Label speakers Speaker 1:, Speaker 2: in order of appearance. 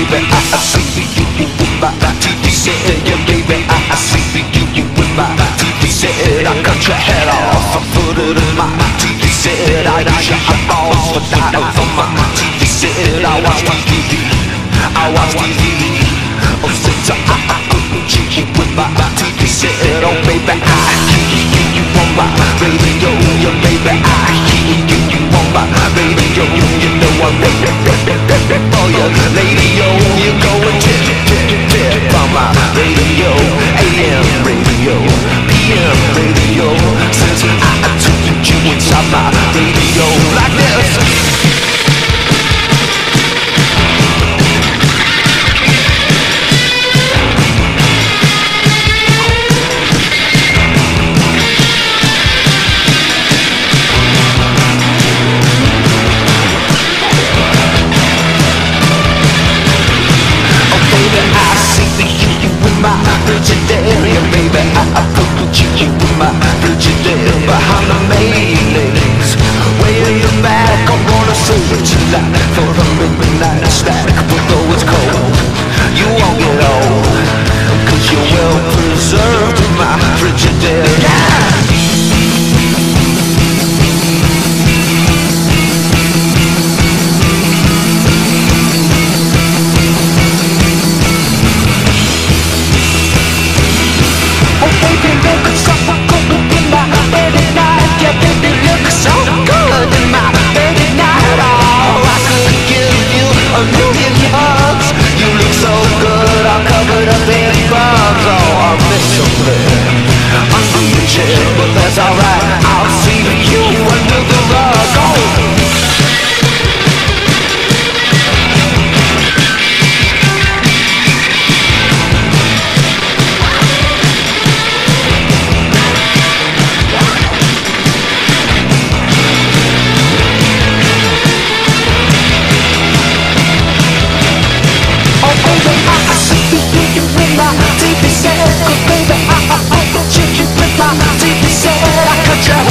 Speaker 1: baby, I see you with my TV set. Yeah, baby, I see you with my TV set. I cut your head off, I put it in my TV set. I use your eyeballs for dials on my TV set. I watch TV, I watch TV. Oh, since I put you with my TV set. Oh, baby, I hear you on my radio. Yeah, baby, I hear you on my radio. You know I'm for your radio. You're going tip on my radio. AM radio, PM radio. Since I took you inside my radio like this. I put you with my Frigidaire behind the mailings. Way in the back, I'm gonna say what you like for a midnight snack. But though it's cold, you won't get old, 'cause you're well preserved in my Frigidaire. Yeah! But that's alright, I'll see you under the rug. Oh baby, I see you with my TV set. 'Cause baby, I put you with my TV set. I cut your